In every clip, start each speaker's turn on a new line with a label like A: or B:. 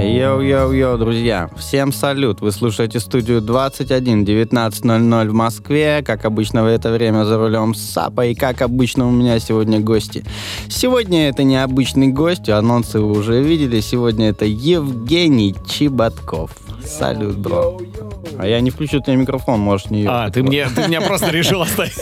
A: Йоу-йоу-йоу, друзья, всем салют. Вы слушаете студию 21, 19:00 в Москве. Как обычно в это время за рулем Сапа. И как обычно у меня сегодня гости. Сегодня это необычный гость, анонсы вы уже видели. Сегодня это Евгений Чеботков. Салют, бро. А я не включу тебе микрофон, можешь не...
B: Ты меня просто решил оставить.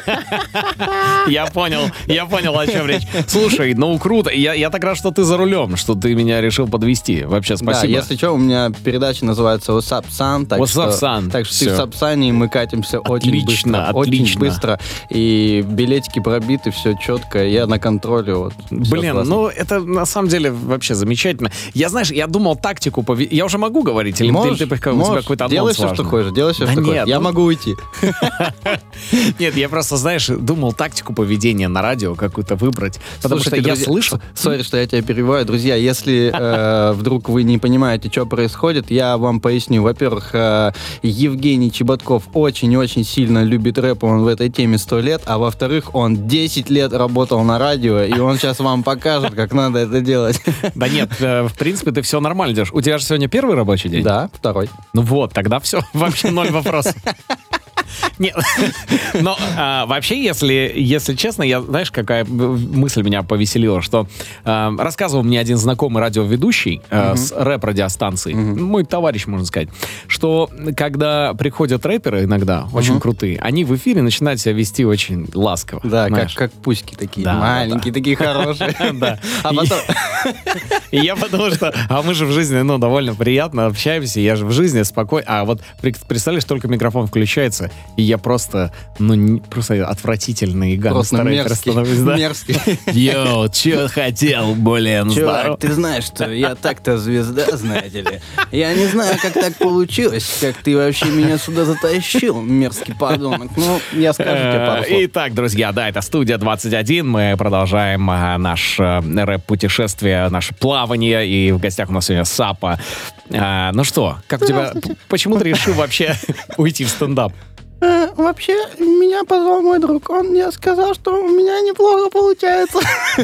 B: Я понял, о чем речь. Слушай, ну круто. Я так рад, что ты за рулем, что ты меня решил подвести. Вообще, спасибо.
A: Да, если что, у меня передача называется What's Up, Son. Так что ты в Сапсане, и мы катимся очень быстро. Очень быстро. И билетики пробиты, все четко. Я на контроле. Вот,
B: блин, ну это на самом деле вообще замечательно. Я думал тактику... Я уже могу говорить? Или
A: можешь,
B: у тебя какой-то анонс
A: делай все, что хочешь. Делай все, что хочешь. Я могу уйти.
B: Нет, я просто, знаешь, думал тактику поведения на радио какую-то выбрать. Потому что я слышу...
A: Сори, что я тебя перебиваю. Друзья, если вдруг вы не понимаете, что происходит, я вам поясню. Во-первых, Евгений Чеботков очень-очень сильно любит рэп, он в этой теме 100 лет. А во-вторых, он 10 лет работал на радио, и он сейчас вам покажет, как надо это делать.
B: Да нет, в принципе, ты все нормально делаешь. У тебя же сегодня первый рабочий день?
A: Да, второй.
B: Ну вот, тогда все, вообще ноль вопросов. Нет, но вообще, если честно, знаешь, какая мысль меня повеселила, что рассказывал мне один знакомый радиоведущий с рэп-радиостанции, мой товарищ, можно сказать, что когда приходят рэперы иногда, очень крутые, они в эфире начинают себя вести очень ласково.
A: Да, как пуськи такие, да, маленькие, такие хорошие.
B: Да. И я подумал, что мы же в жизни, довольно приятно общаемся, я же в жизни спокойно, а вот представляешь, только микрофон включается, и я просто отвратительный и
A: гангстер. Мерзкий.
B: Йоу, чё хотел, блин,
A: чувак, ты знаешь, что я так-то звезда, знаете ли. Я не знаю, как так получилось, как ты вообще меня сюда затащил, мерзкий подонок. Ну, я скажу тебе пару слов.
B: Итак, друзья, да, это студия 21. Мы продолжаем наше рэп-путешествие, наше плавание. И в гостях у нас сегодня Сапа. Ну что, как у тебя... Почему ты решил вообще уйти в стендап?
A: Вообще, меня позвал мой друг. Он мне сказал, что у меня неплохо получается.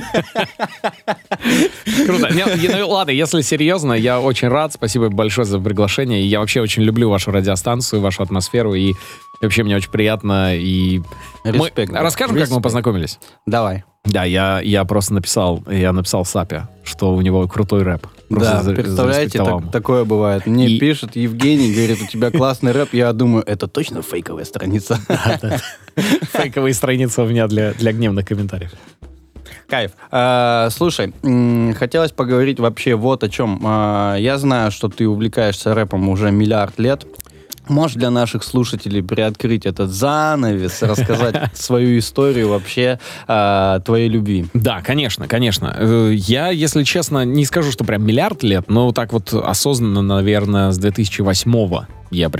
B: Круто. Ладно, если серьезно, я очень рад. Спасибо большое за приглашение. Я вообще очень люблю вашу радиостанцию, вашу атмосферу. И вообще мне очень приятно. И расскажем, как мы познакомились?
A: Давай.
B: Да, я просто написал Сапе, что у него крутой рэп.
A: Да, представляете, такое бывает. Мне пишет Евгений, говорит, у тебя классный рэп. Я думаю, это точно фейковая страница.
B: Фейковые страницы у меня для гневных комментариев.
A: Кайф. Слушай, хотелось поговорить вообще вот о чем. Я знаю, что ты увлекаешься рэпом уже миллиард лет. Можешь для наших слушателей приоткрыть этот занавес, рассказать свою историю вообще твоей любви?
B: Да, конечно. Я, если честно, не скажу, что прям миллиард лет, но так вот осознанно, наверное, с 2008-го я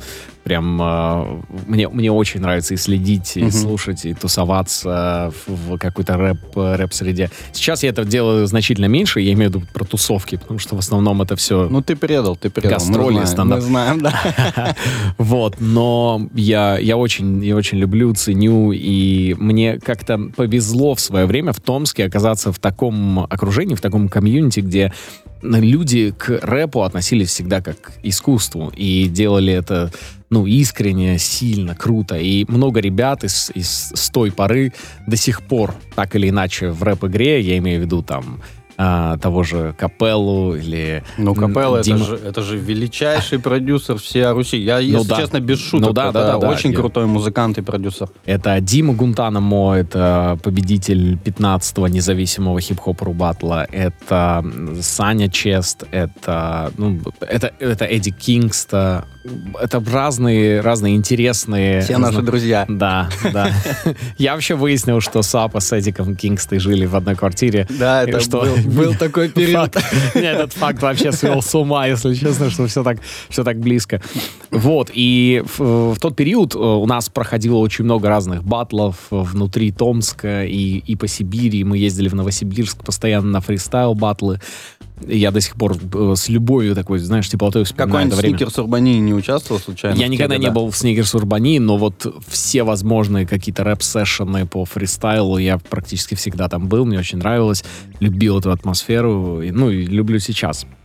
B: мне очень нравится и следить, и слушать, и тусоваться в какой-то рэп-среде. Сейчас я это делаю значительно меньше, я имею в виду про тусовки, потому что в основном это все...
A: Ну, ты предал.
B: Гастроли, стандарт.
A: Мы знаем, да.
B: Вот, но я очень люблю, ценю, и мне как-то повезло в свое время в Томске оказаться в таком окружении, в таком комьюнити, где люди к рэпу относились всегда как к искусству и делали это, искренне, сильно, круто. И много ребят с той поры до сих пор так или иначе в рэп-игре, я имею в виду там того же Капеллу или...
A: Капелла это же величайший продюсер всей Руси. Я, если честно, без шуток. Это очень крутой музыкант и продюсер.
B: Это Дима Гунтанамо, это победитель 15-го независимого хип-хоп ру-баттла, это Саня Чест, это Эдди Кингста. Это разные интересные...
A: Все наши друзья.
B: Да. Я вообще выяснил, что Сапа с Эдиком Кингстой жили в одной квартире.
A: Да, это был такой период.
B: Этот факт вообще свел с ума, если честно, что все так близко. Вот, и в тот период у нас проходило очень много разных баттлов внутри Томска и по Сибири. Мы ездили в Новосибирск постоянно на фристайл-баттлы. Я до сих пор с любовью такой, знаешь, теплотой вспоминаю это время.
A: Какой-нибудь Сникерс Урбании не участвовал случайно?
B: Я никогда не был в Сникерс Урбании, но вот все возможные какие-то рэп-сессионы по фристайлу я практически всегда там был, мне очень нравилось, любил эту атмосферу, и люблю сейчас.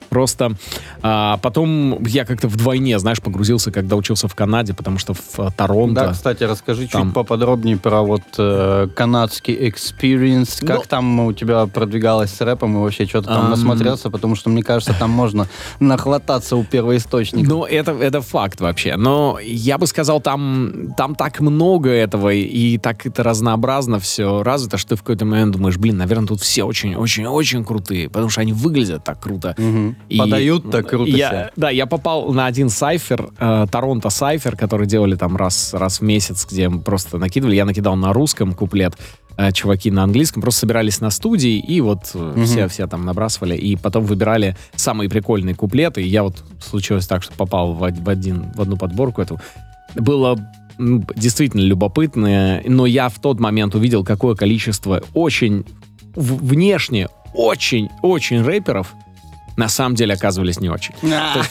B: Просто потом я как-то вдвойне, знаешь, погрузился, когда учился в Канаде, потому что в Торонто...
A: Да, кстати, расскажи
B: там...
A: чуть поподробнее про вот канадский experience, как там у тебя продвигалось с рэпом и вообще что-то там насмотрелся, потому что, мне кажется, там можно нахвататься у первоисточника.
B: Ну, это факт вообще. Но я бы сказал, там так много этого, и так это разнообразно все развито, что ты в какой-то момент думаешь, блин, наверное, тут все очень-очень-очень крутые, потому что они выглядят так круто.
A: И подают так круто себя.
B: Да, я попал на один сайфер, Торонто сайфер, который делали там раз в месяц, где просто накидывали. Я накидал на русском куплет, чуваки на английском, просто собирались на студии, и вот все там набрасывали, и потом выбирали самые прикольные куплеты, и я вот случилось так, что попал в одну подборку эту. Было действительно любопытно, но я в тот момент увидел, какое количество очень внешне очень рэперов на самом деле оказывались не очень.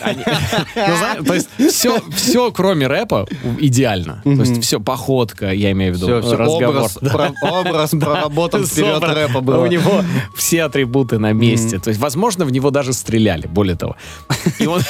B: То есть все, кроме рэпа, идеально. То есть все, походка, я имею в виду, разговор.
A: Образ проработан вперед рэпа был.
B: У него все атрибуты на месте. То есть, возможно, в него даже стреляли, более того. И он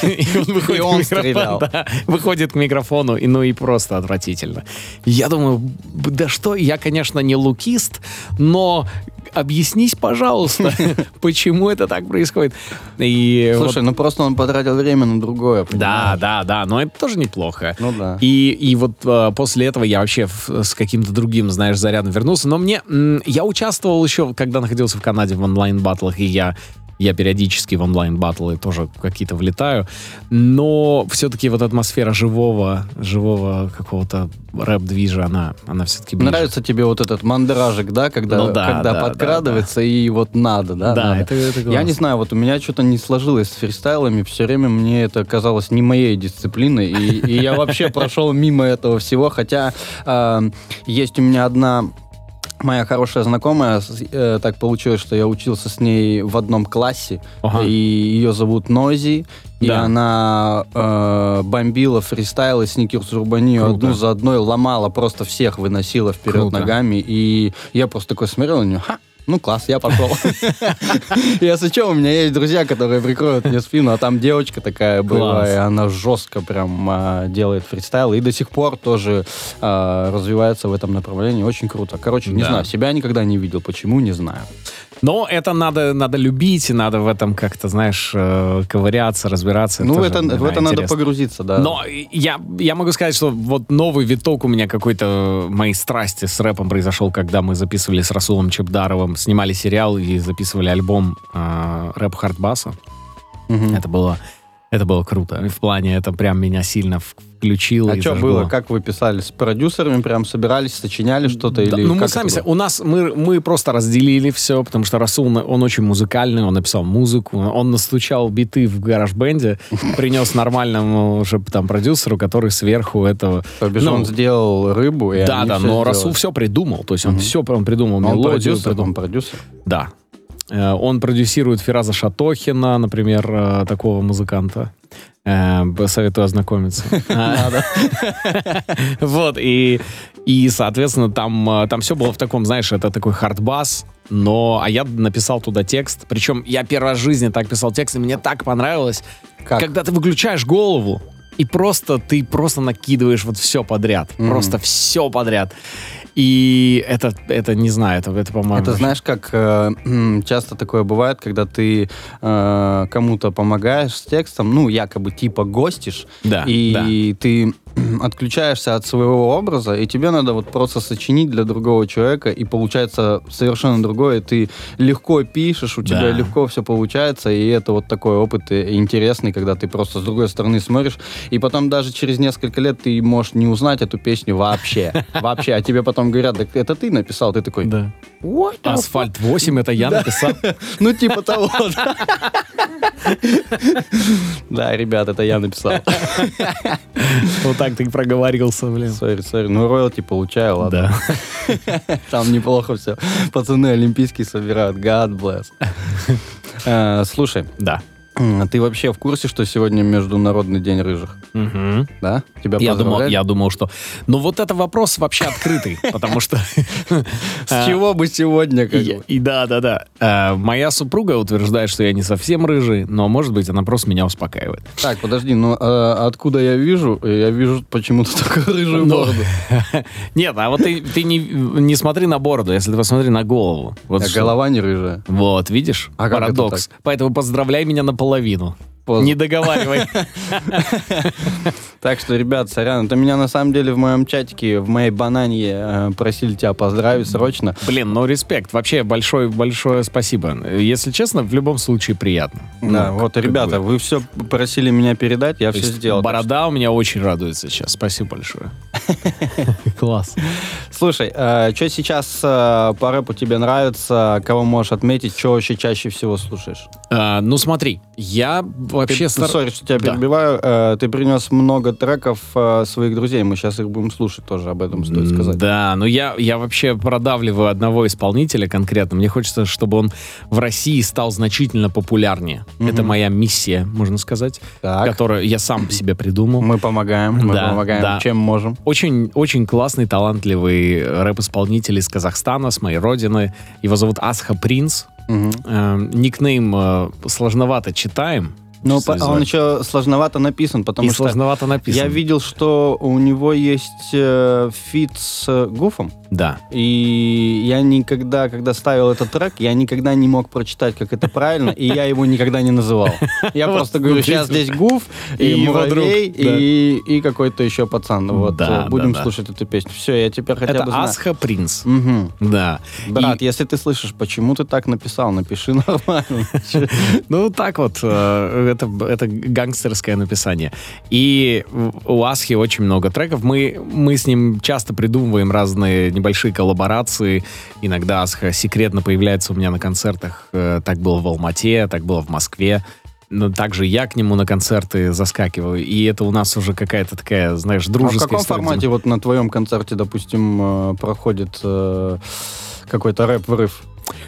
B: выходит к микрофону, и просто отвратительно. Я думаю, да что, я, конечно, не лукист, но объяснись, пожалуйста, почему это так происходит.
A: Слушай, ну просто он потратил время на другое.
B: Да, но это тоже неплохо.
A: Ну да.
B: И вот после этого я вообще с каким-то другим, знаешь, зарядом вернулся. Но я участвовал еще, когда находился в Канаде в онлайн-баттлах, и я периодически в онлайн-баттлы тоже какие-то влетаю, но все-таки вот атмосфера живого какого-то рэп-движа, она все-таки ближе.
A: Нравится тебе вот этот мандражик, да, когда подкрадывается и вот надо, да?
B: Да,
A: надо.
B: это классно.
A: Я не знаю, вот у меня что-то не сложилось с фристайлами, все время мне это казалось не моей дисциплиной, и я вообще прошел мимо этого всего, хотя есть у меня одна моя хорошая знакомая, так получилось, что я учился с ней в одном классе, и ее зовут Нози, и она бомбила фристайлы, сникерс Урбанию одну за одной, ломала, просто всех выносила вперед ногами, и я просто такой смотрел на нее, ну класс, я пошел. Если что, у меня есть друзья, которые прикроют мне спину, а там девочка такая была, и она жестко прям делает фристайл, и до сих пор тоже развивается в этом направлении. Очень круто. Короче, не знаю, себя никогда не видел. Почему, не знаю.
B: Но это надо любить, и надо в этом как-то, знаешь, ковыряться, разбираться.
A: Ну, в это надо погрузиться, да.
B: Но я могу сказать, что вот новый виток у меня какой-то моей страсти с рэпом произошел, когда мы записывали с Расулом Чебдаровым, снимали сериал и записывали альбом рэп Хардбаса. Это было круто. И в плане это прям меня сильно включило.
A: А что было? Как вы писали? С продюсерами прям собирались, сочиняли что-то?
B: Да,
A: или
B: ну, мы сами... Мы просто разделили все, потому что Расул, он очень музыкальный, он написал музыку, он настучал биты в гараж-бенде, принес нормальному уже там продюсеру, который сверху этого...
A: Он сделал рыбу, и
B: да, но Расул все придумал, то есть он все придумал, мелодию.
A: Он продюсер?
B: Да. Он продюсирует Фираза Шатохина, например, такого музыканта. Советую ознакомиться. Вот, и соответственно, там все было в таком, знаешь, это такой хардбас, а я написал туда текст. Причем я первый раз в жизни так писал текст, и мне так понравилось, когда ты выключаешь голову, и ты просто накидываешь вот все подряд. Просто все подряд. И это не знаю, это по-моему...
A: Это знаешь, как часто такое бывает, когда ты кому-то помогаешь с текстом, якобы типа гостишь, и ты отключаешься от своего образа, и тебе надо вот просто сочинить для другого человека, и получается совершенно другое. Ты легко пишешь, у тебя легко все получается, и это вот такой опыт интересный, когда ты просто с другой стороны смотришь, и потом даже через несколько лет ты можешь не узнать эту песню вообще. Вообще, а тебе потом говорят, да это ты написал, ты такой...
B: Да. Асфальт 8, это я написал.
A: Ну, типа того. Да, ребят, это я написал.
B: Вот так ты проговорился, блин.
A: Сори. Ну, роялти получаю, ладно. Там неплохо все. Пацаны олимпийские собирают. God bless. Слушай.
B: Да.
A: Ты вообще в курсе, что сегодня Международный день рыжих?
B: Мгм.
A: Да? Тебя
B: Я
A: поздравляют?
B: думал, что... Ну, вот это вопрос вообще открытый, потому что...
A: С чего бы сегодня? Как бы?
B: И да. Моя супруга утверждает, что я не совсем рыжий, но, может быть, она просто меня успокаивает.
A: Так, подожди, ну откуда я вижу? Я вижу почему-то только рыжую
B: Ну,
A: бороду.
B: Нет, а вот ты не смотри на бороду, если ты посмотри на голову. Вот
A: А
B: что.
A: голова не рыжая.
B: Вот, видишь?
A: А как это
B: Парадокс. Поэтому поздравляй меня наполовину.
A: Поздно.
B: Не договаривай.
A: Так что, ребят, сорян, это меня на самом деле в моем чатике, в моей бананье просили тебя поздравить срочно.
B: Блин, ну респект. Вообще большое спасибо. Если честно, в любом случае приятно.
A: Да,
B: Ну,
A: вот,
B: как
A: ребята,
B: бы.
A: вы все просили меня передать, я
B: То
A: все
B: есть
A: сделал.
B: Борода у меня очень радует сейчас. Спасибо большое. Класс.
A: Слушай, что сейчас по рэпу тебе нравится, кого можешь отметить, что вообще чаще всего слушаешь?
B: Ну смотри, я вообще...
A: Сори, что тебя
B: Да.
A: перебиваю, ты принес много треков своих друзей, мы сейчас их будем слушать тоже, об этом стоит сказать.
B: Да, но я вообще продавливаю одного исполнителя конкретно. Мне хочется, чтобы он в России стал значительно популярнее. Это моя миссия, можно сказать,
A: Так.
B: которую я сам себе придумал.
A: Мы помогаем,
B: Да.
A: чем можем.
B: Очень, очень классный, талантливый рэп-исполнитель из Казахстана, с моей родины. Его зовут Асха Принц.
A: Мгм.
B: Никнейм сложновато читаем.
A: Но
B: Что
A: он
B: называется.
A: еще сложновато написан, потому
B: И
A: что
B: сложновато написано.
A: я видел, что у него есть фит с Гуфом,
B: Да.
A: и я никогда, когда ставил этот трек, я никогда не мог прочитать, как это правильно, и я его никогда не называл. Я
B: Вот
A: просто говорю,
B: смотрите.
A: сейчас здесь Гуф,
B: И
A: и
B: его
A: Муравей,
B: друг, да.
A: и какой-то еще пацан. Вот,
B: Да,
A: будем
B: да.
A: слушать эту песню. Все, я теперь хотя
B: Это
A: бы знаю.
B: Асха Принц.
A: Мгм.
B: Да.
A: Брат, если ты слышишь, почему ты так написал, напиши нормально.
B: Ну, так вот, это гангстерское написание. И у Асхи очень много треков. Мы с ним часто придумываем разные небольшие коллаборации. Иногда Асха секретно появляется у меня на концертах. Так было в Алмате, так было в Москве. Но также я к нему на концерты заскакиваю. И это у нас уже какая-то такая, знаешь,
A: А в
B: дружеская
A: каком
B: история.
A: формате вот на твоем концерте, допустим, проходит какой-то рэп-врыв?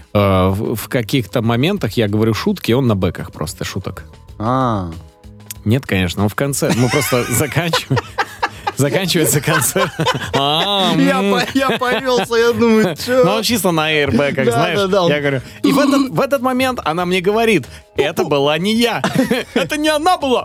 B: В каких-то моментах я говорю шутки, он на бэках просто шуток.
A: А,
B: Нет, конечно, он в конце. Мы просто заканчиваем. Заканчивается концерт.
A: я повелся, я думаю,
B: Ну, он
A: что?
B: чисто на аирбэках,
A: Да,
B: знаешь.
A: да.
B: Я говорю. И в этот момент она мне говорит, это была не я. Это не она была.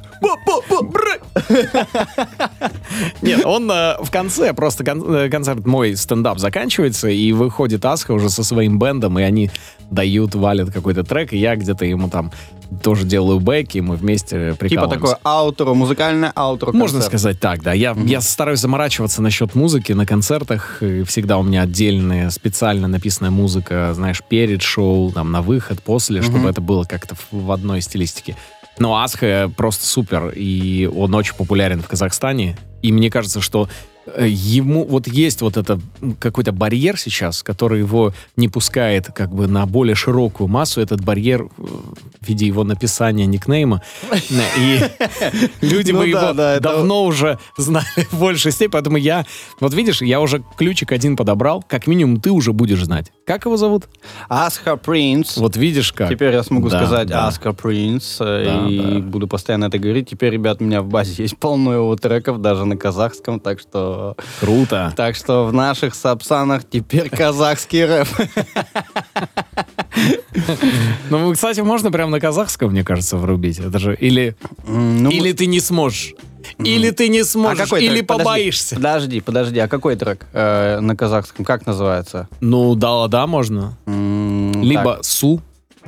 B: Нет, он в конце, просто концерт мой, стендап заканчивается, и выходит Асха уже со своим бэндом, и они валят какой-то трек, и я где-то ему там тоже делаю бэки, и мы вместе
A: Типа
B: прикалываемся.
A: такое аутро, музыкальное аутро.
B: Можно
A: концерт.
B: сказать так, да. Я стараюсь заморачиваться насчет музыки на концертах. И всегда у меня отдельная, специально написанная музыка, знаешь, перед шоу, там, на выход, после, чтобы это было как-то в одной стилистике. Но Асха просто супер, и он очень популярен в Казахстане. И мне кажется, что ему вот есть вот это какой-то барьер сейчас, который его не пускает как бы на более широкую массу. Этот барьер в виде его написания никнейма. И люди
A: Ну
B: бы
A: да,
B: его
A: да, это-
B: давно уже знали в большей степени. Поэтому я, вот видишь, я уже ключик один подобрал. Как минимум ты уже будешь знать. Как его зовут?
A: Асха Принц.
B: Вот видишь как.
A: Теперь я смогу
B: Да,
A: сказать
B: да.
A: Аска Принц,
B: Да,
A: и
B: да.
A: буду постоянно это говорить. Теперь, ребят, у меня в базе есть полно его треков, даже на казахском, так что
B: Круто.
A: в наших сапсанах теперь казахский рэп.
B: Ну, кстати, можно прям на казахском, мне кажется, врубить. Это же или ты не сможешь. Или ты не сможешь, или
A: трек? Подожди,
B: побоишься.
A: Подожди, а какой трек на казахском? Как называется?
B: Ну, да, можно. Либо су.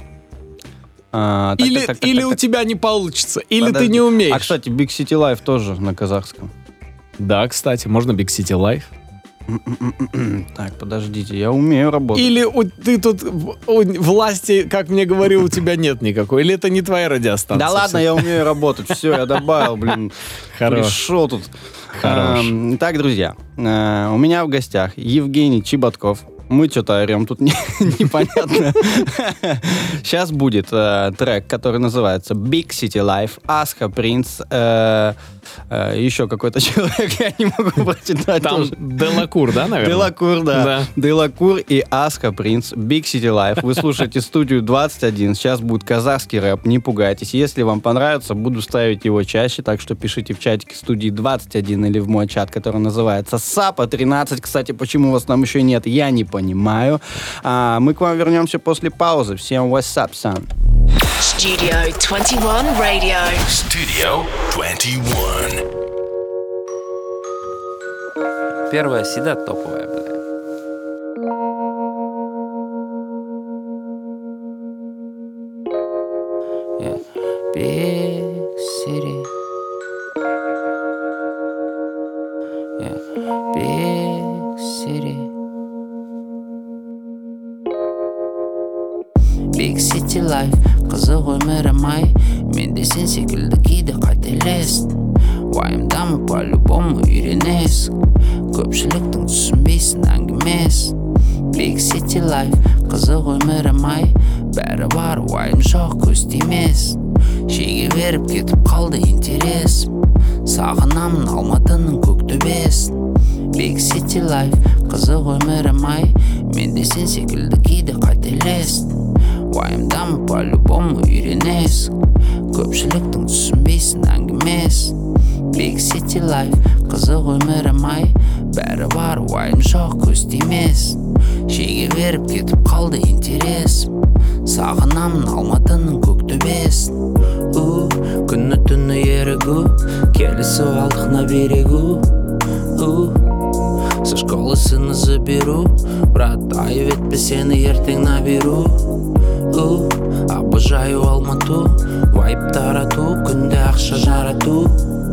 B: Или у тебя не получится. Или ты не умеешь.
A: А, кстати, Big City Life тоже на казахском.
B: Да, кстати, можно Big City Life.
A: Так, подождите, я умею работать.
B: Или ты тут власти, как мне говорил, у тебя нет никакой. Или это не твоя радиостанция.
A: Да ладно, я умею работать. Все, я добавил, блин.
B: Хорош.
A: Пришел тут.
B: Хорош.
A: Итак, друзья, у меня в гостях Евгений Чеботков. Мы что-то орем тут непонятно. Сейчас будет трек, который называется Big City Life, Аска Принц, еще какой-то человек, я не могу прочитать.
B: Там Делакур, да, наверное?
A: Делакур, да. Делакур и Аска Принц, Big City Life. Вы слушаете студию 21. Сейчас будет казахский рэп, не пугайтесь. Если вам понравится, буду ставить его чаще, так что пишите в чатике студии 21 или в мой чат, который называется Сапа 13. Кстати, почему вас там еще нет, я не понимаю. Мы к вам вернемся после паузы. Всем what's up, son?
C: Studio 21 Radio.
D: Studio 21.
E: Первая всегда топовая, бля. Yeah. Big city. Yeah. Big city. Big city life. Қызық өмірім ай. Мен де сен секілді кейде қателестім. Уайымдамы по-любому үйренесің. Көпшіліктің түсінбейсің әңгімесін. Big city life. Қызық өмірім ай. Бәрі бар уайым жоқ көз тимесін. Шеге беріп кетіп қалды интересім. Сағынамын Алматының көк төбесін. Big city life. Қызық өмірім ай. Мен де сен секілді кейде қателестім. Уайымдамы по-любому үйренесің. Көпшіліктің түсінбейсің әңгімесін. Big city life. Қызық өмірім ай. Бәрі бар уайым жоқ көз тимесін. Шеге беріп кетіп қалды интересім. Сағынамын Алматының көк төбесін. Күні түні ерігу. Келісіп алдық на берегу. Со школы сыны заберу. Брат, айып етпе сені ертең наберу. Обожаю Алмату. Вайп тарату. Күнде ақша жарату.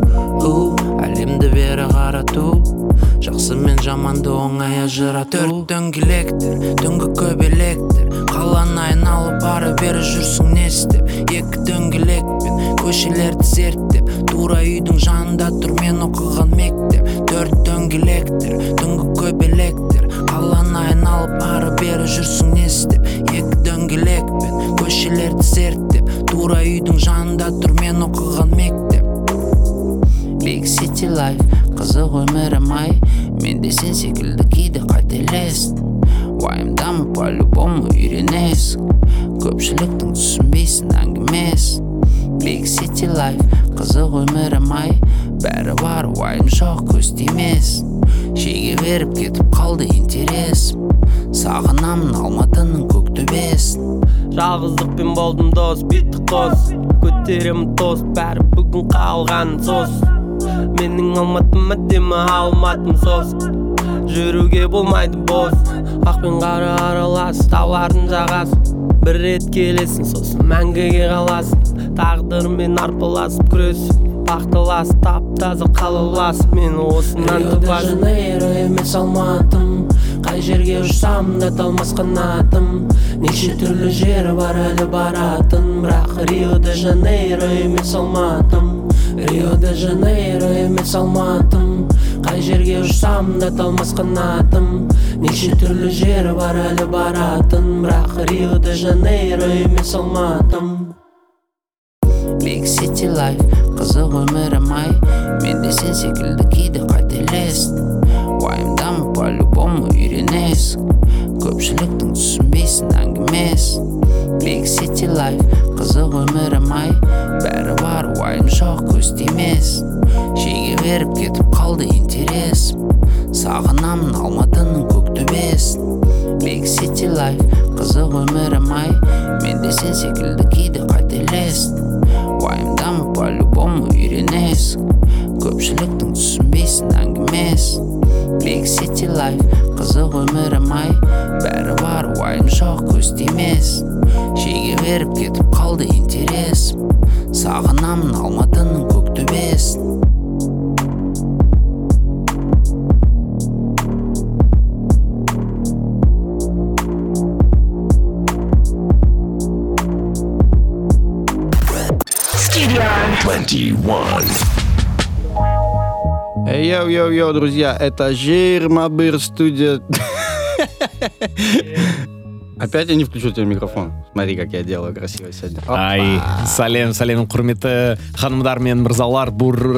E: Әлемді бері қарату. Жақсы мен жаманды оңай ажырату. Төрт дөңгелектер, түнгі көбелектер. Қаланы айналып ары бері жүрсің не істеп. Екі дөңгелекпен көшелерді зерттеп. Тура үйдің жанында тұр мен оқыған мектеп. Төрт дөңгелектер, түнгі көбелектер. Қаланы айналып ары бері жүрсің не істеп. Екі дөңгелекпен көшелерді зерттеп. Тура үйдің жанында тұр мен оқыған мектеп. Big city life. Қызық өмірім ай. Мен де сен секілді кейде қателестім. Уайымдамы по-любому үйренесің. Көпшіліктің түсінбейсің әңгімесін. Big city life. Қызық өмірім ай. Бәрі бар уайым жоқ көз тимесін. Шеге беріп кетіп қалды интересім. Сағынамын Алматының көк төбесін.
F: Жалғыздықпен болдым дос, биттік қос. Көтеремін тост, бәрі бүгін қалған сос. Менің Алматым әдемі, Алматым сос. Жүруге болмайды бос. Ақ пен қара аралас, таулардың жағасы. Бір рет келесің, сосын мәңгіге қаласың. Тағдырмен арпаласып күресіп, бақталасып, тап-таза қалаласып. Мен осынан
G: Рио де Жанейро емес Алматым. Қай жерге ұшсам да талмас қанатым. Неше түрлі жері бар әлі баратын. Бірақ Рио де Жанейро емес Алматым. Рио де Жанейро емес Алматым. Қай жерге ұшсам да талмас қанатым. Неше түрлі жері бар әлі баратын. Бірақ Рио де Жанейро емес Алматым.
E: Big city life. Қызық өмірім ай. Мен де сен секілді кейде қателестім. Уайымдамы по-любому үйренесің. Көпшіліктің түсінбейсің әңгімесін. Big city life. Қызық өмірім ай. Бәрі бар уайым жоқ көз тимесін. Шеге беріп кетіп қалды интересім. Сағынамын Алматының көк төбесін. Big city life. Қызық өмірім ай. Мен де сен секілді кейде қателестім. Уайымдамы по-любому үйренесің. Көпшіліктің түсінбейсің әңгімесін. Big city life. Қызық өмірім ай. Бәрі бар уайым жоқ көз тимесін. Шеге беріп кетіп қалды интересім. Сағынамын Алматының көк төбесін.
C: Studio
D: 21.
A: Йоу-йоу-йоу, друзья, это Жирмабыр студия... Опять я не включу тебе микрофон. Смотри, как я делаю красиво сегодня.
B: Ай, сәлем құрметті ханымдар мен мырзалар,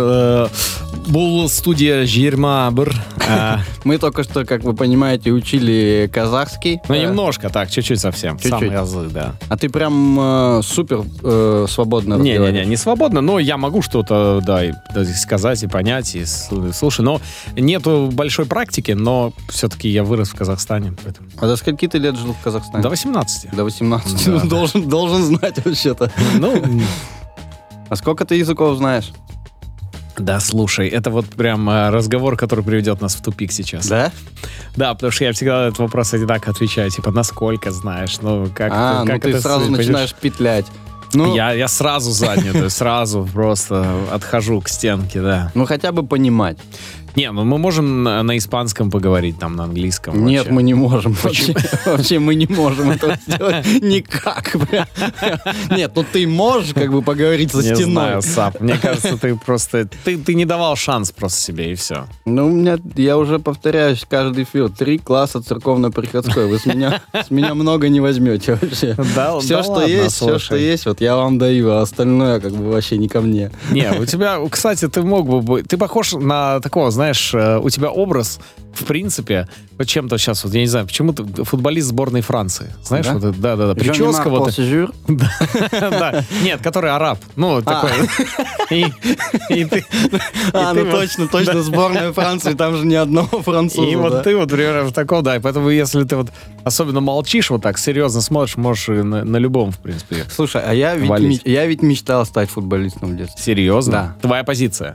B: бұл студия 21.
A: Мы только что, как вы понимаете, учили казахский.
B: Ну, немножко, так, чуть-чуть совсем.
A: Чуть-чуть.
B: Самые азы, да.
A: А ты прям супер свободно разговариваешь.
B: Не свободно, но я могу что-то, да, и сказать, и понять, и слушай, но нету большой практики, но все-таки я вырос в Казахстане. Поэтому...
A: А до скольки ты лет жил в Казахстане?
B: До 18.
A: До 18.
B: Да.
A: Ну, должен знать вообще-то.
B: Ну,
A: А сколько ты языков знаешь?
B: да, слушай, это вот прям разговор, который приведет нас в тупик сейчас.
A: Да?
B: Да, потому что я всегда на этот вопрос одинаково отвечаю, типа, насколько знаешь, ну, как
A: ты
B: это
A: сразу
B: понимаешь?
A: начинаешь петлять. Ну,
B: Я сразу заднюю, то есть сразу просто отхожу к стенке, да.
A: ну, хотя бы понимать.
B: Не, ну мы можем на испанском поговорить, там, на английском.
A: Нет,
B: вообще.
A: мы не можем. Вообще мы не можем этого сделать никак. Нет, ну ты можешь как бы поговорить со
B: Не
A: стеной.
B: знаю, Сап, мне кажется, ты просто... Ты не давал шанс просто себе, и все.
A: Ну, у меня, я уже повторяюсь каждый эфир. 3 класса церковно-приходской. Вы с меня много не возьмете вообще.
B: Да,
A: Все,
B: да
A: что
B: ладно,
A: есть, все, что
B: слушай.
A: есть, вот я вам даю, а остальное как бы вообще не ко мне.
B: Не, у тебя, кстати, ты мог бы быть... Ты похож на такого, знаешь, у тебя образ, в принципе, вот чем-то сейчас, вот я не знаю, почему-то футболист сборной Франции. Знаешь,
A: Да?
B: вот это, да. Прическа вот...
A: Посижур.
B: Да. Нет, который араб. Ну, такой. И ты...
A: Ну точно, сборная Франции, там же ни одного француза.
B: И вот ты вот примерно в таком, да, и поэтому если ты вот особенно молчишь, вот так серьезно смотришь, можешь и на любом, в принципе.
A: Слушай, а я
B: Валить.
A: ведь мечтал стать футболистом в детстве.
B: Серьезно?
A: Да.
B: Твоя позиция?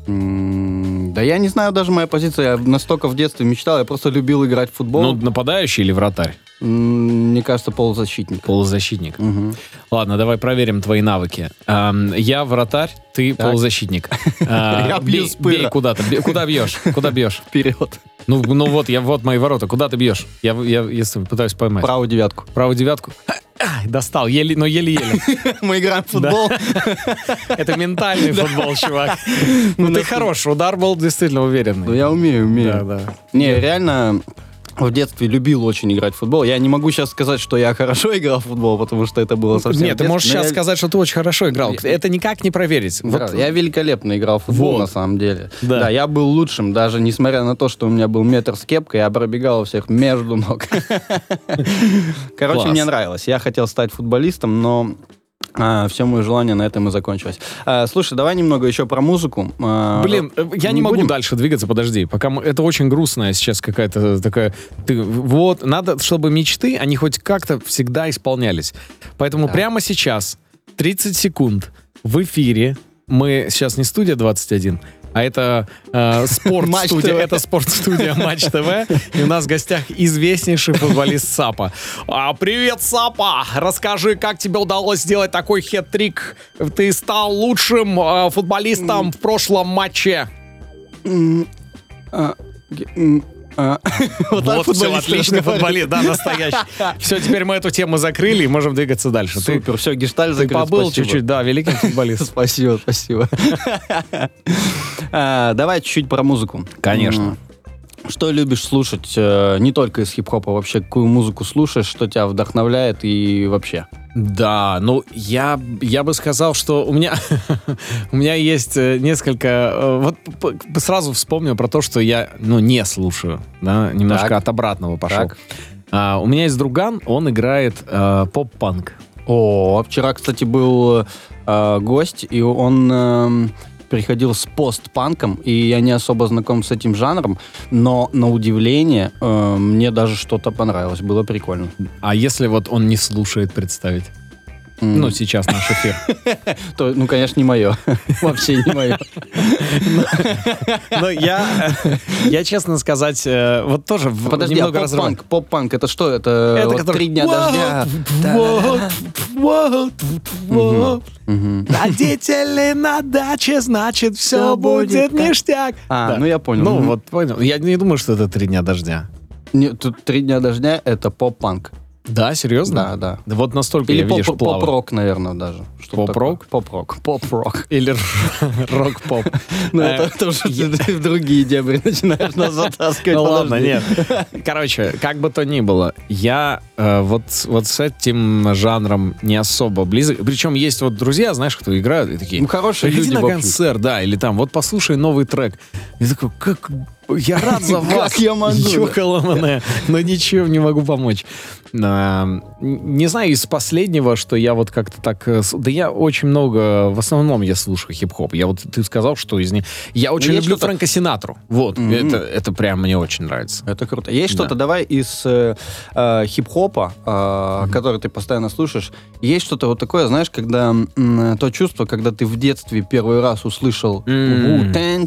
A: Да я не знаю даже моя позиция. Я настолько в детстве мечтал, я просто любил играть в футбол.
B: Ну, нападающий или вратарь?
A: Мне кажется, полузащитник.
B: Полузащитник.
A: Мгм.
B: Ладно, давай проверим твои навыки. Я вратарь, ты полузащитник.
A: Я бью с пыра.
B: Бей куда-то. Куда бьешь? Куда бьешь?
A: Вперед.
B: Ну вот мои ворота. Куда ты бьешь? Я если пытаюсь поймать.
A: Правую девятку.
B: Правую девятку. Достал, но еле-еле.
A: Мы играем в футбол.
B: Это ментальный футбол, чувак. Ну ты хорош, удар был действительно
A: Ну,
B: уверенный.
A: я умею.
B: Да.
A: Не, реально, в детстве любил очень играть в футбол. Я не могу сейчас сказать, что я хорошо играл в футбол, потому что это было совсем...
B: Нет, ты можешь сейчас сказать, что ты очень хорошо играл. Это никак не проверить.
A: Вот. Я великолепно играл в футбол,
B: Вот.
A: на самом деле.
B: Да.
A: Я был лучшим, даже несмотря на то, что у меня был метр с кепкой, я пробегал у всех между ног. Короче,
B: Класс.
A: мне нравилось. Я хотел стать футболистом, но все мое желание на этом и закончилось. Слушай, давай немного еще про музыку.
B: Блин, я не могу
A: будем?
B: дальше двигаться, подожди. Пока это очень грустная сейчас какая-то такая... Вот, надо, чтобы мечты, они хоть как-то всегда исполнялись. Поэтому прямо сейчас, 30 секунд в эфире, мы сейчас не студия 21, а это спортстудия, это спортстудия Матч ТВ, и у нас в гостях известнейший футболист Сапа. Привет, Сапа! Расскажи, как тебе удалось сделать такой хет-трик? Ты стал лучшим футболистом в прошлом матче. Вот все, отлично, футболист, да, настоящий. Все, теперь мы эту тему закрыли и можем двигаться дальше.
A: Супер, все, гештальт
B: Ты
A: закрыт.
B: побыл
A: спасибо.
B: чуть-чуть, да, великий футболист.
A: Спасибо. Давай чуть-чуть про музыку.
B: Конечно.
A: Что любишь слушать, не только из хип-хопа, вообще, какую музыку слушаешь, что тебя вдохновляет и вообще?
B: Да, ну я бы сказал, что у меня есть несколько... Вот сразу вспомнил про то, что я не слушаю, да, немножко
A: Так.
B: от обратного пошел.
A: Так.
B: У меня есть друган, он играет поп-панк.
A: Вчера, кстати, был гость, и он приходил с постпанком, и я не особо знаком с этим жанром, но на удивление мне даже что-то понравилось, было прикольно.
B: А если вот он не слушает, представить? Ну, сейчас наш эфир.
A: То, конечно, не мое. Вообще не мое.
B: Но я, честно сказать, вот тоже
A: Подожди,
B: немного разрываю.
A: поп-панк, это что? Это
B: Это
A: вот
B: который...
A: 3 дня дождя.
B: Родители на даче, значит, все будет ништяк. Да.
A: Ну я понял.
B: Ну, вот понял. Я не думаю, что это 3 дня дождя.
A: Тут 3 дня дождя — это поп-панк.
B: Да, серьезно?
A: Да.
B: Да вот настолько
A: Или
B: я, видишь, плаваю.
A: поп-рок, наверное, даже. Что-то
B: Поп-рок?
A: такое. Поп-рок.
B: Или рок-поп.
A: Ну, это уже ты в другие дебри начинаешь нас затаскивать.
B: Ну ладно,
A: подожди.
B: нет. Короче, как бы то ни было, я вот с этим жанром не особо близок. Причем есть вот друзья, знаешь, кто играют, и такие,
A: Ну, хорошие
B: приходи
A: люди,
B: на
A: в общем.
B: концерт, да, или там, вот послушай новый трек. Я такой, как... Я рад за вас.
A: Как я могу?
B: Ёкаламане, но ничем не могу помочь. Не знаю, из последнего, что я вот как-то так... Да я очень много... В основном я слушаю хип-хоп. Я вот... Ты сказал, что из них... Я очень
A: есть
B: люблю
A: что-то-
B: Фрэнка Синатру. Вот. Это прям мне очень нравится.
A: Это круто. Есть
B: Да.
A: что-то, давай, из хип-хопа, который ты постоянно слушаешь, есть что-то вот такое, знаешь, когда то чувство, когда ты в детстве первый раз услышал Wu-Tang,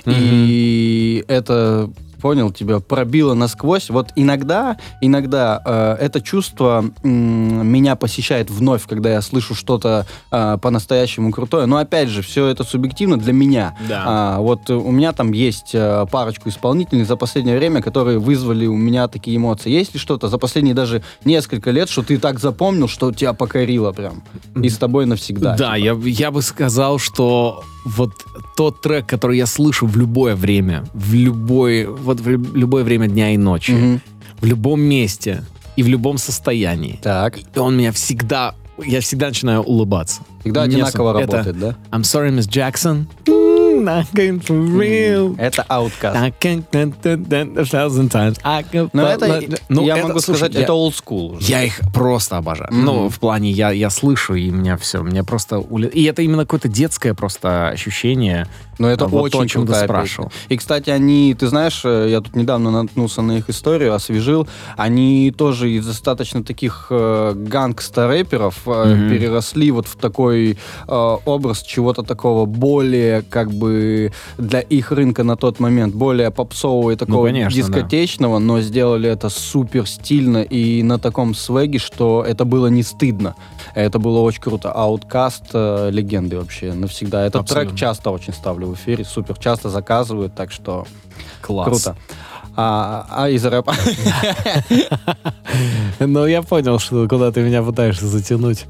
A: и это... Понял, тебя пробило насквозь. Вот иногда это чувство меня посещает вновь, когда я слышу что-то по-настоящему крутое. Но опять же, все это субъективно для меня.
B: Да.
A: Вот у меня там есть парочку исполнителей за последнее время, которые вызвали у меня такие эмоции. Есть ли что-то за последние даже несколько лет, что ты так запомнил, что тебя покорило прям? И с тобой навсегда.
B: Да,
A: типа?
B: я бы сказал, что вот тот трек, который я слышу в любое время, в любое время дня и ночи, в любом месте и в любом состоянии,
A: Так.
B: и он меня всегда... Я всегда начинаю улыбаться.
A: Всегда
B: Мне
A: одинаково
B: это
A: работает, да?
B: I'm sorry, Miss Jackson. I came for real.
A: Это Outkast.
B: I can't a thousand times. I can
A: Но это, я
B: это,
A: могу
B: слушай,
A: сказать, это old school уже.
B: я их просто обожаю. Ну, в плане, я слышу, и меня все, мне просто... И это именно какое-то детское просто ощущение.
A: Но это
B: вот
A: очень
B: то, о чем ты
A: крутая
B: спрашивал.
A: песня. И, кстати, они, ты знаешь, я тут недавно наткнулся на их историю, освежил. Они тоже из достаточно таких гангста-рэперов переросли вот в такой образ чего-то такого более, как бы, для их рынка на тот момент, более попсового и такого
B: конечно,
A: дискотечного, но сделали это супер стильно и на таком свеге, что это было не стыдно. Это было очень круто. Outkast легенды вообще навсегда. Этот
B: Абсолютно.
A: трек часто очень ставлю в эфире, супер часто заказывают, так что
B: Класс.
A: круто. А из рэпа?
B: Ну, я понял, что куда ты меня пытаешься затянуть.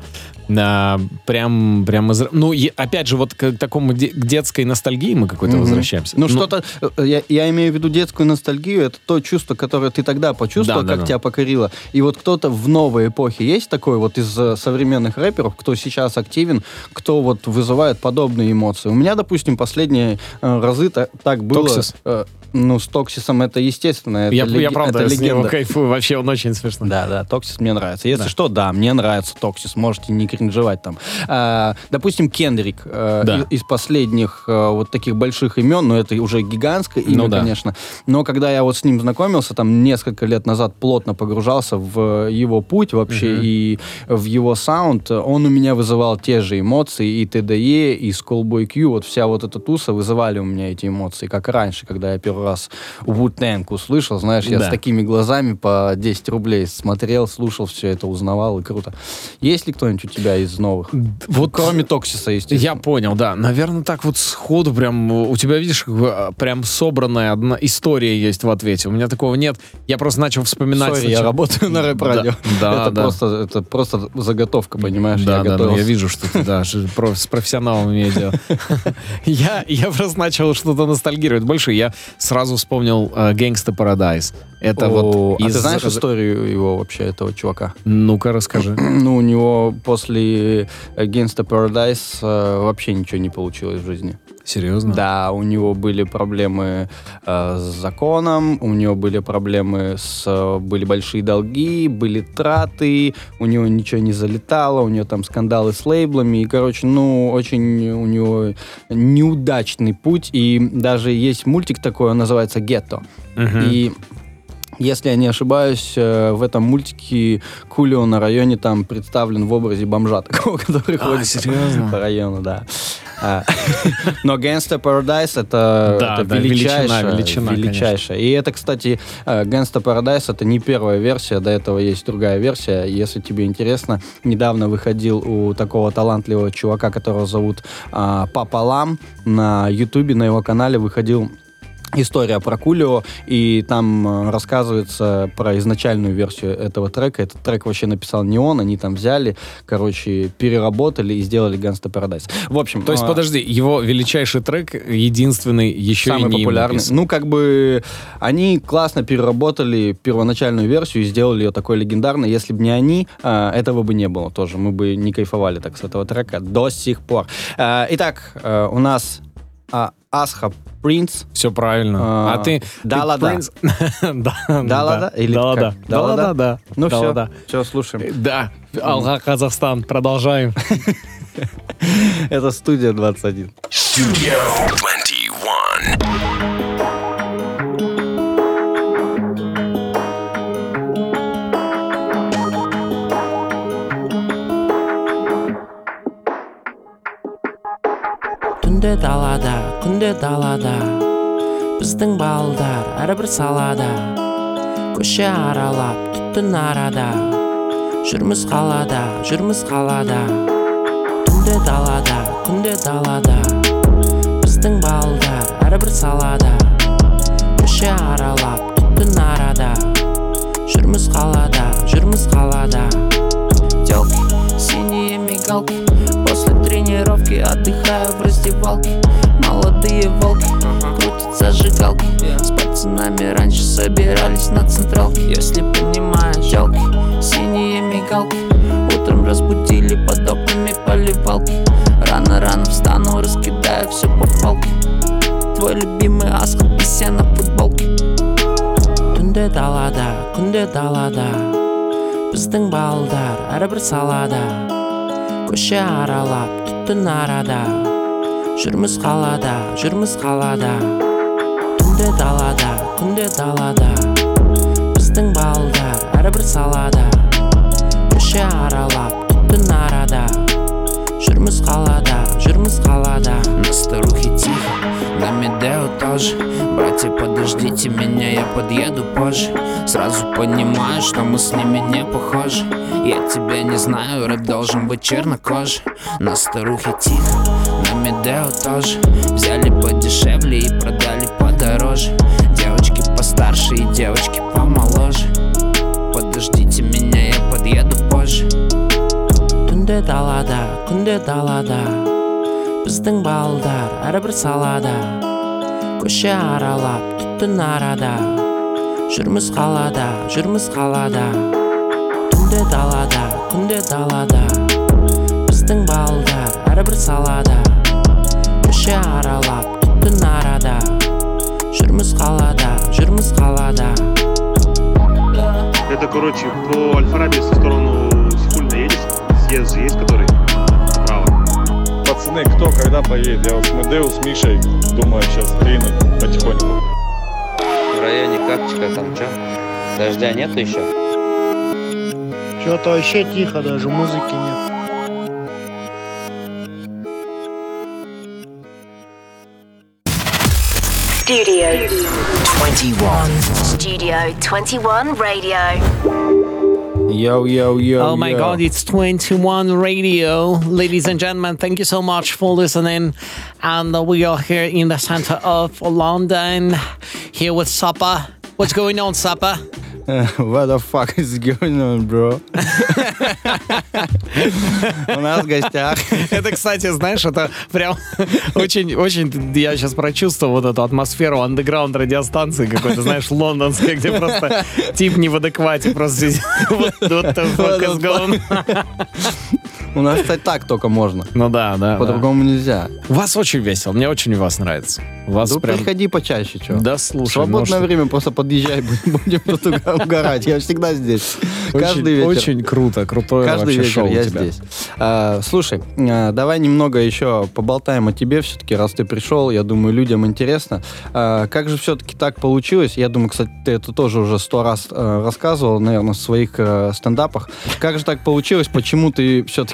B: Прям из... Ну, опять же, вот к такому к детской ностальгии мы какой-то возвращаемся.
A: Ну, что-то... Я имею в виду детскую ностальгию. Это то чувство, которое ты тогда почувствовал,
B: Да.
A: тебя покорило. И вот кто-то в новой эпохе есть такой вот из современных рэперов, кто сейчас активен, кто вот вызывает подобные эмоции. У меня, допустим, последние разы так было...
B: Токсис?
A: Ну, с Токсисом это естественно. Это
B: Я правда
A: это
B: с него
A: легенда.
B: кайфую. Вообще он очень смешной.
A: Да, Токсис мне нравится. Если
B: Да.
A: что, да, мне нравится Токсис. Можете не кринжевать там. Допустим, Кендрик из последних вот таких больших имен, но это уже гигантское имя,
B: Ну да.
A: конечно. Но когда я вот с ним знакомился, там несколько лет назад плотно погружался в его путь вообще и в его саунд, он у меня вызывал те же эмоции, и TDE, и Schoolboy Q, вот вся вот эта туса вызывали у меня эти эмоции, как раньше, когда я первый раз Wu-Tang услышал, знаешь, я
B: Да.
A: с такими глазами по 10 рублей смотрел, слушал все это, узнавал, и круто. Есть ли кто-нибудь у тебя из новых?
B: Вот
A: Кроме Токсиса, естественно.
B: Я понял, да. Наверное, так вот сходу прям... У тебя, видишь, как бы, прям собранная одна история есть в ответе. У меня такого нет. Я просто начал вспоминать...
A: Сори, я работаю на рэп-радио.
B: Да, да.
A: Это просто заготовка, понимаешь?
B: Да,
A: я
B: да,
A: готовился.
B: я вижу, что ты, да, с профессионалом имеешь дело. Я просто начал что-то ностальгировать больше. Я сразу вспомнил Gangsta Paradise. Это вот
A: А ты знаешь историю его вообще, этого чувака?
B: Ну-ка, расскажи.
A: Ну, у него после Gangsta Paradise вообще ничего не получилось в жизни.
B: Серьезно?
A: Да, у него были проблемы с законом, у него были проблемы были большие долги, были траты, у него ничего не залетало, у него там скандалы с лейблами, и, короче, ну, очень у него неудачный путь, и даже есть мультик такой, он называется «Гетто», и... Если я не ошибаюсь, в этом мультике Кулио на районе там представлен в образе бомжа такого, который ходит
B: серьезно?
A: по району, да. Но Gangsta Paradise это величайшая. И это, кстати, Gangsta Paradise это не первая версия, до этого есть другая версия. Если тебе интересно, недавно выходил у такого талантливого чувака, которого зовут Папа Лам, на Ютубе, на его канале выходил история про Кулио, и там рассказывается про изначальную версию этого трека. Этот трек вообще написал не он, они там взяли, короче, переработали и сделали Gangsta Paradise. В общем...
B: То есть, подожди, его величайший трек, единственный, еще
A: самый
B: и не
A: популярный. Ну, как бы, они классно переработали первоначальную версию и сделали ее такой легендарной. Если бы не они, этого бы не было тоже. Мы бы не кайфовали так с этого трека до сих пор. Итак, у нас Асха Принц.
B: Все правильно. А ты...
A: Да-ла-да. Да-ла-да? Или
B: Да-ла-да.
A: как?
B: Да-ла-да.
A: Ну все, слушаем.
B: Да. Алга, Казахстан. Продолжаем.
A: Это студия 21.
D: Studio 21.
E: Күнде далада біздің балдар әрбір салада көше аралап түтін арада жүрміз қалада күнде далада біздің балдар әрбір салада көше аралап түтін арада жүрміз қалада Телки, синие мигалки После тренировки отдыхаю в раздевалке Молодые волки, крутят зажигалки С пацанами раньше собирались на централке Если понимаешь, телки, синие мигалки Утром разбудили под окнами поливалки Рано встану, раскидаю все по палке Твой любимый Асха, пися на футболке Күнде далада біздің балдар әрбір салада көше аралап түтін арада жүрміз қалада күнде далада біздің балдар әрбір салада көше аралап түтін арада жүрміз қалада на старухе тихо на Медео тоже Братья, подождите меня, я подъеду позже Сразу понимаю, что мы с ними не похожи Я тебя не знаю, рэп должен быть чернокожий На старухе тихо, на Медео тоже Взяли подешевле и продали подороже Девочки постарше и девочки помоложе Подождите меня, я подъеду позже Күнде далада біздің балдар әрбір салада көше аралап түтін арада жүрміз қалада күнде далада біздің балдар әрбір салада көше аралап түтін арада жүрміз қалада
H: Это, короче, по Аль-Фараби в сторону Сихульна едешь? Съезд же есть, который направо?
I: Пацаны, кто когда поедет? Я вот с Медео, с Мишей, думаю, сейчас двинуть потихоньку.
J: В районе Капчика там что? Дождя нету еще?
K: Что-то вообще тихо, даже музыки нет.
C: Studio 21. Studio 21 Radio.
A: Yo.
B: Oh my God, it's 21 Radio. Ladies and gentlemen, thank you so much for listening. And we are here in the center of London, here with Sappa. What's going on, Sappa?
A: What the fuck is going on, bro? У нас в гостях.
B: Это, кстати, знаешь, это прям очень, я сейчас прочувствовал вот эту атмосферу андеграунд радиостанции какой-то, знаешь, лондонской, где просто тип не в адеквате, просто вот the fuck is going on.
A: У нас, кстати, так только можно.
B: Ну да.
A: По-другому нельзя.
B: У вас очень весело, мне очень у вас нравится. У вас прям...
A: приходи почаще, что.
B: Да, слушай.
A: Свободное время просто подъезжай, будем тут угорать. Я всегда здесь. Каждый вечер.
B: Очень круто, крутое
A: каждый
B: вообще
A: вечер
B: шоу
A: я
B: у тебя.
A: Здесь. Слушай, давай немного еще поболтаем о тебе все-таки, раз ты пришел. Я думаю, людям интересно. Как же все-таки так получилось? Я думаю, кстати, ты это тоже уже 100 раз рассказывал, наверное, в своих стендапах. Как же так получилось? Почему ты все-таки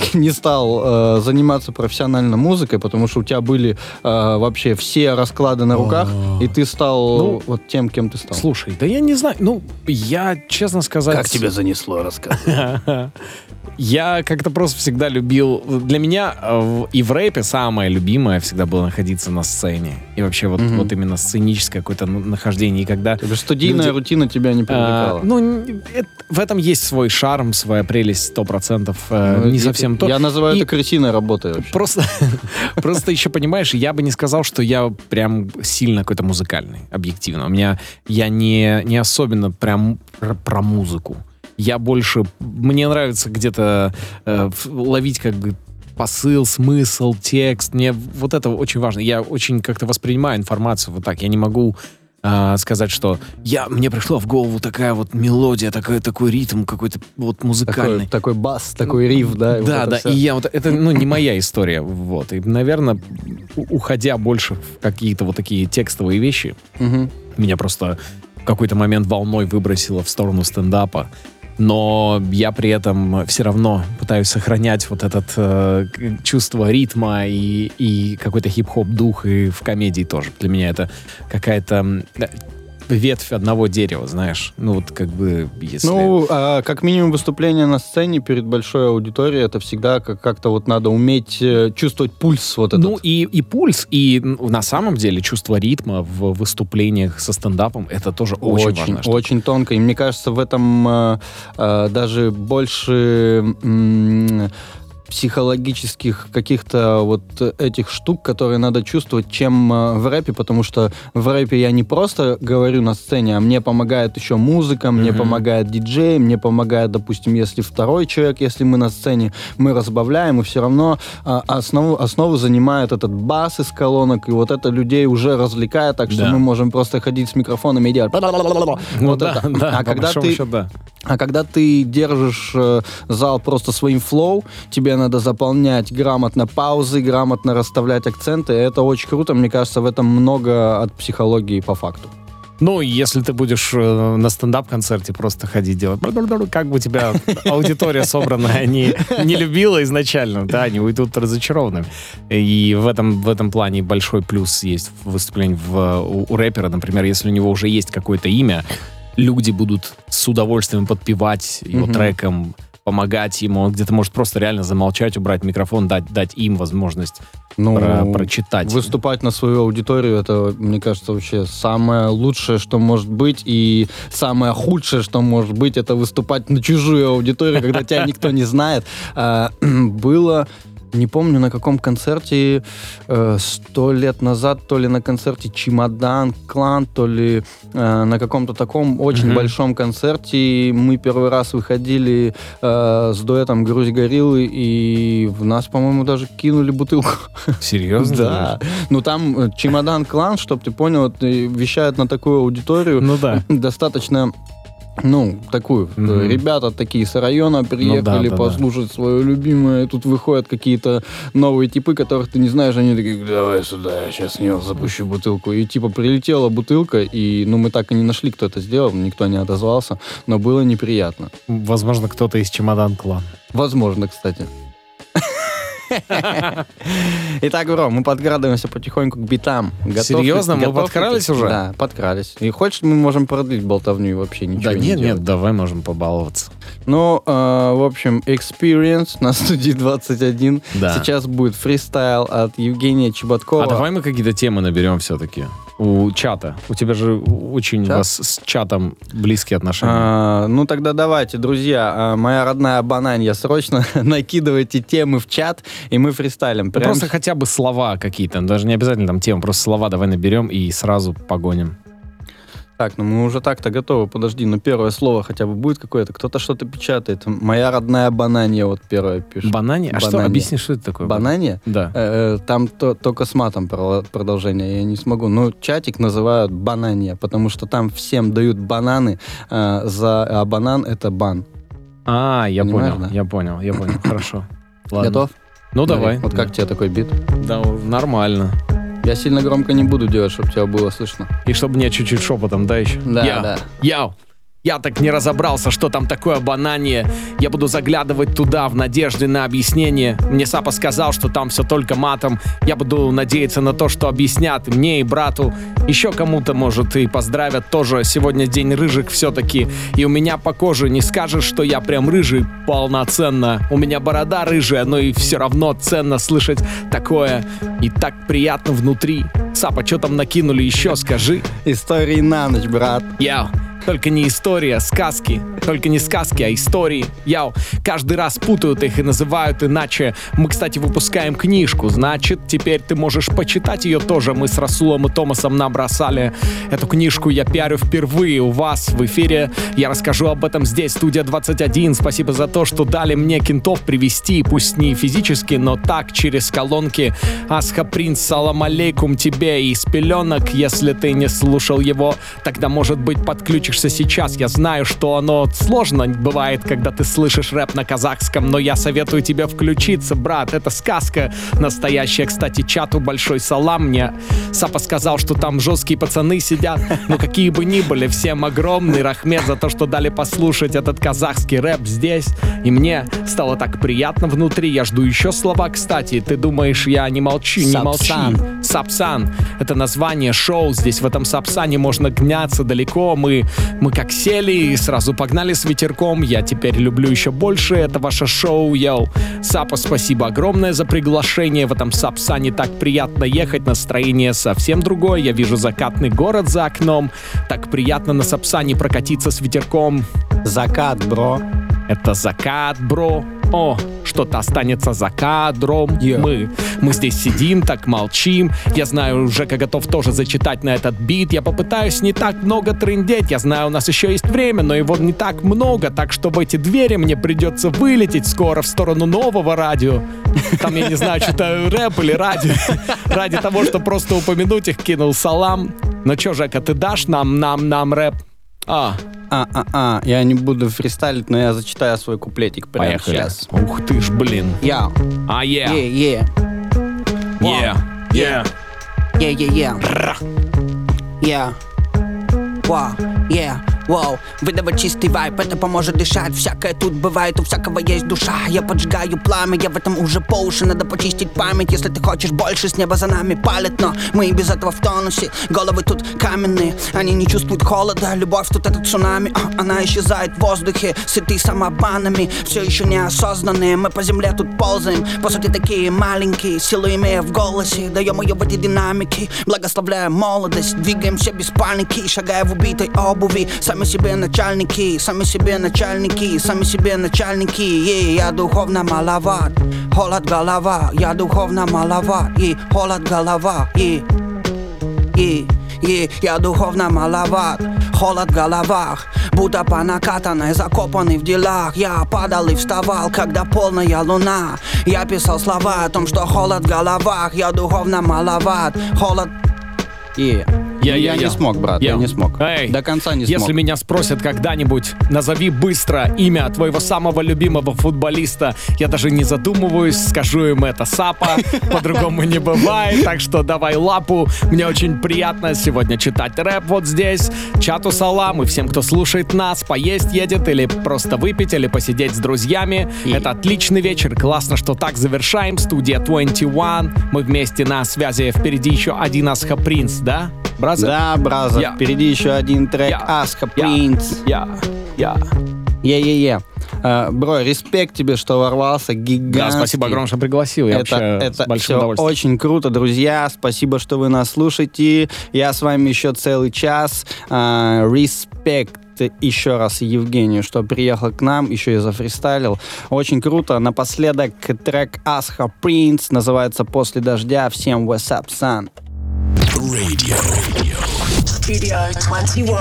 A: не стал заниматься профессионально музыкой, потому что у тебя были вообще все расклады на руках, и ты стал вот тем, кем ты стал?
B: Слушай, да я не знаю. Ну, я, честно сказать...
A: Как тебя занесло, рассказывай.
B: Я как-то просто всегда любил... Для меня и в рэпе самое любимое всегда было находиться на сцене. И вообще вот именно сценическое какое-то нахождение. И когда...
A: Студийная рутина тебя не привлекала?
B: В этом есть свой шарм, своя прелесть 100%. Не совсем то.
A: Я называю это крысиной работой вообще.
B: Просто еще, понимаешь, я бы не сказал, что я прям сильно какой-то музыкальный, объективно. Я не особенно прям про музыку. Я больше... Мне нравится где-то ловить как бы посыл, смысл, текст. Мне вот это очень важно. Я очень как-то воспринимаю информацию вот так. Я не могу сказать, что мне пришла в голову такая вот мелодия, такой ритм какой-то вот музыкальный.
A: Такой бас, такой риф, да?
B: Да. И я вот... Это, не моя история. Вот. И, наверное, уходя больше в какие-то вот такие текстовые вещи, меня просто в какой-то момент волной выбросило в сторону стендапа. Но я при этом все равно пытаюсь сохранять вот это чувство ритма и какой-то хип-хоп дух, и в комедии тоже. Для меня это какая-то ветвь одного дерева, знаешь. Ну, вот как бы, если...
A: как минимум выступление на сцене перед большой аудиторией, это всегда как-то вот надо уметь чувствовать пульс вот этот.
B: Ну, и пульс, и на самом деле чувство ритма в выступлениях со стендапом, это тоже очень важно.
A: Очень тонко. И мне кажется, в этом даже больше... психологических каких-то вот этих штук, которые надо чувствовать, чем в рэпе, потому что в рэпе я не просто говорю на сцене, а мне помогает еще музыка, мне помогает диджей, мне помогает, допустим, если второй человек, если мы на сцене, мы разбавляем, и все равно основу занимает этот бас из колонок, и вот это людей уже развлекает, так что мы можем просто ходить с микрофонами и делать вот это. А когда ты держишь зал просто своим флоу, тебе надо заполнять грамотно паузы, грамотно расставлять акценты. Это очень круто. Мне кажется, в этом много от психологии по факту.
B: Ну, если ты будешь на стендап-концерте просто ходить делать, как бы тебя аудитория собранная не любила изначально, да, они уйдут разочарованными. И в этом плане большой плюс есть в выступлении у рэпера, например, если у него уже есть какое-то имя, люди будут с удовольствием подпевать его треком, помогать ему. Он где-то может просто реально замолчать, убрать микрофон, дать им возможность прочитать.
A: Выступать на свою аудиторию, это, мне кажется, вообще самое лучшее, что может быть, и самое худшее, что может быть, это выступать на чужую аудиторию, когда тебя никто не знает. Было... Не помню, на каком концерте 100 лет назад, то ли на концерте Чемодан Клан, то ли на каком-то таком очень большом концерте. Мы первый раз выходили с дуэтом «Грусть гориллы», и в нас, по-моему, даже кинули бутылку.
B: Серьезно?
A: Да. Ну, там Чемодан Клан, чтобы ты понял, вещает на такую аудиторию.
B: Ну да.
A: Достаточно... такую. Ребята такие с района приехали послушать свое любимое. Тут выходят какие-то новые типы, которых ты не знаешь. Они такие, давай сюда, я сейчас с него запущу бутылку. И прилетела бутылка, и мы так и не нашли, кто это сделал. Никто не отозвался, но было неприятно.
B: Возможно, кто-то из Чемодан Клан.
A: Возможно, кстати. Итак, бро, мы подкрадываемся потихоньку к битам.
B: Серьезно? Мы подкрались уже?
A: Да, подкрались. И хочешь, мы можем продлить болтовню и вообще ничего не делать.
B: Нет, давай можем побаловаться.
A: В общем, Experience на студии 21.
B: Да.
A: Сейчас будет фристайл от Евгения Чеботкова.
B: А давай мы какие-то темы наберем все-таки. У чата. У тебя же очень у вас с чатом близкие отношения.
A: Тогда давайте, друзья, моя родная бананья, срочно накидывайте темы в чат, и мы фристайлим.
B: Просто хотя бы слова какие-то, даже не обязательно там темы, просто слова давай наберем и сразу погоним.
A: Так, мы уже так-то готовы, подожди, первое слово хотя бы будет какое-то, кто-то что-то печатает. Моя родная бананья вот первое пишет.
B: Бананья? А что? Объясни, что это такое?
A: Бананья?
B: Да.
A: Там только с матом продолжение, я не смогу. Чатик называют бананья, потому что там всем дают бананы, а банан — это бан.
B: Я
A: понимаешь,
B: понял, хорошо. Ладно.
A: Готов?
B: Давай.
A: Вот как тебе такой бит?
B: Да, нормально.
A: Я сильно громко не буду делать, чтобы тебя было слышно.
B: И чтобы мне чуть-чуть шепотом, да, еще?
A: Да.
B: Яу! Я так не разобрался, что там такое банание. Я буду заглядывать туда в надежде на объяснение. Мне Сапа сказал, что там все только матом. Я буду надеяться на то, что объяснят и мне, и брату. Еще кому-то, может, и поздравят тоже. Сегодня день рыжик все-таки. И у меня по коже не скажешь, что я прям рыжий полноценно. У меня борода рыжая, но и все равно ценно слышать такое. И так приятно внутри. Сапа, что там накинули еще, скажи?
A: Истории на ночь, брат.
B: Яу. Только не история, сказки. Только не сказки, а истории. Яу, каждый раз путают их и называют иначе. Мы, кстати, выпускаем книжку. Значит, теперь ты можешь почитать ее тоже. Мы с Расулом и Томасом набросали. Эту книжку я пиарю впервые у вас в эфире. Я расскажу об этом здесь, студия 21. Спасибо за то, что дали мне кентов привести. Пусть не физически, но так, через колонки. Асха Принц, салам алейкум тебе из пеленок. Если ты не слушал его, тогда, может быть, подключишься сейчас. Я знаю, что оно сложно бывает, когда ты слышишь рэп на казахском, но я советую тебе включиться, брат. Это сказка настоящая. Кстати, чату большой салам. Мне Сапа сказал, что там жесткие пацаны сидят. Но какие бы ни были, всем огромный рахмет за то, что дали послушать этот казахский рэп здесь. И мне стало так приятно внутри. Я жду еще слова, кстати. Ты думаешь, я не молчу? Не молчи. Сапсан. Это название шоу. Здесь в этом Сапсане можно гняться далеко. Мы как сели и сразу погнали с ветерком. Я теперь люблю еще больше. Это ваше шоу, йоу. Сапа, спасибо огромное за приглашение. В этом Сапсане так приятно ехать. Настроение совсем другое. Я вижу закатный город за окном. Так приятно на Сапсане прокатиться с ветерком.
A: Закат, бро.
B: Это закат, бро. О, что-то останется за кадром. Мы здесь сидим, так молчим. Я знаю, Жека готов тоже зачитать на этот бит. Я попытаюсь не так много трындеть. Я знаю, у нас еще есть время, но его не так много. Так что в эти двери мне придется вылететь скоро в сторону нового радио. Там, я не знаю, что-то рэп или радио. Ради того, чтобы просто упомянуть их, кинул салам. Ну что, Жека, ты дашь нам рэп?
A: Я не буду фристайлить, но я зачитаю свой куплетик прямо
B: Поехали.
A: сейчас.
B: Ух ты ж, блин.
A: Я.
B: Yeah.
L: Воу, выдавать чистый вайп, это поможет дышать. Всякое тут бывает, у всякого есть душа. Я поджигаю пламя, я в этом уже по уши. Надо почистить память, если ты хочешь больше. С неба за нами палит, но мы и без этого в тонусе. Головы тут каменные, они не чувствуют холода. Любовь тут это цунами, она исчезает в воздухе. Сыты самообманами, все еще неосознанные. Мы по земле тут ползаем, по сути такие маленькие. Силу имея в голосе, даем ее в эти динамики. Благословляя молодость, двигаемся без паники. Шагая в убитой обуви, сами себе начальники, сами себе начальники, сами себе начальники. Я духовно маловат, холод голова. Я духовно маловат, и холод голова. Я духовно маловат, холод в головах. Будто по накатанной, закопанный в делах. Я падал и вставал, когда полная луна. Я писал слова о том, что холод в головах. Я духовно маловат, холод.
A: Я не смог, брат, я не смог. До конца не смог.
B: Если меня спросят когда-нибудь, назови быстро имя твоего самого любимого футболиста. Я даже не задумываюсь, скажу им это Сапа. По-другому не бывает, так что давай лапу. Мне очень приятно сегодня читать рэп вот здесь. Чату салам и всем, кто слушает нас. Поесть едет или просто выпить, или посидеть с друзьями. Это отличный вечер, классно, что так завершаем. Студия 21. Мы вместе на связи. Впереди еще один Асха Принц, да? Бразер?
A: Да, бразер. Впереди еще один трек Асха Принц. Бро, респект тебе, что ворвался, гигантский.
B: Да, спасибо огромное, что пригласил. Я
A: это
B: с большим
A: все
B: удовольствием.
A: Очень круто, друзья. Спасибо, что вы нас слушаете. Я с вами еще целый час. Респект еще раз Евгению, что приехал к нам, еще и зафристайлил. Очень круто. Напоследок трек Асха Принц, называется «После дождя». Всем what's up, son?
D: Radio.
C: Studio 21.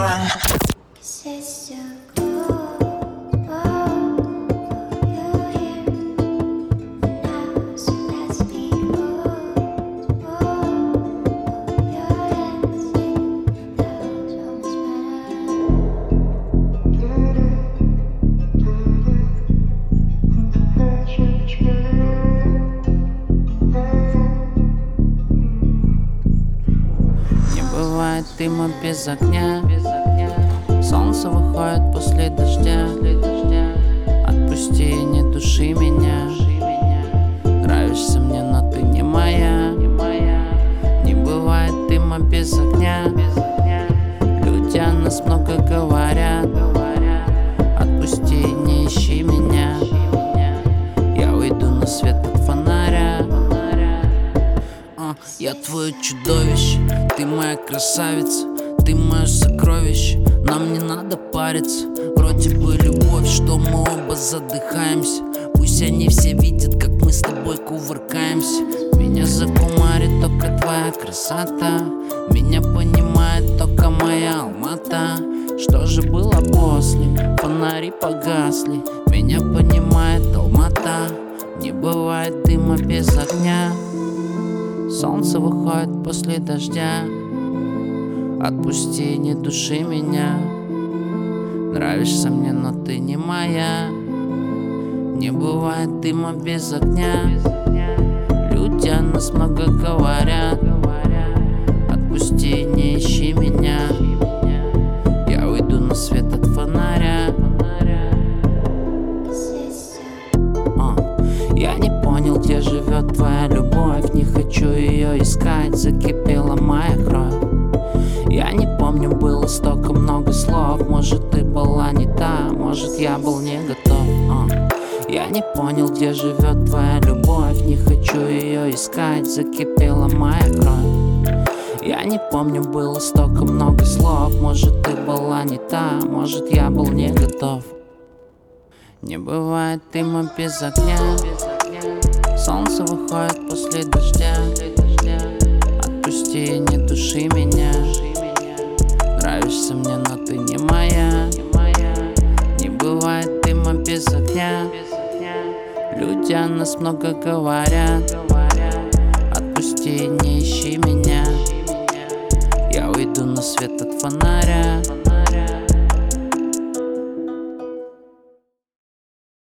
E: Дыма без огня, Солнце выходит после дождя. Отпусти и не души меня. Нравишься мне, но ты не моя. Не бывает дыма без огня. Люди о нас много говорят. Отпусти и не ищи меня. Я уйду на свет от фонаря. Я твое чудовище, ты моя красавица, ты мое сокровище. Нам не надо париться, вроде бы любовь, что мы оба задыхаемся. Пусть они все видят, как мы с тобой кувыркаемся. Меня закумарит только твоя красота. Меня понимает только моя Алмата. Что же было после? Фонари погасли. Меня понимает Алмата. Не бывает дыма без огня. Солнце выходит после дождя. Отпусти, не души меня. Нравишься мне, но ты не моя. Не бывает дыма без огня. Люди о нас много говорят. Отпусти, не ищи меня. Я уйду на свет от фонаря. Я не понял, где живет твоя любовь. Не хочу ее искать, закипела моя кровь. Я не помню, было столько много слов. Может, ты была не та, может, я был не готов. Я не понял, где живет твоя любовь. Не хочу ее искать, закипела моя кровь. Я не помню, было столько много слов. Может, ты была не та, может, я был не готов. Не бывает дыма без огня. Солнце выходит после дождя. Отпусти и не души меня. Нравишься мне, но ты не моя. Не бывает дыма без огня. Люди о нас много говорят. Отпусти и не ищи меня. Я уйду на свет от фонаря.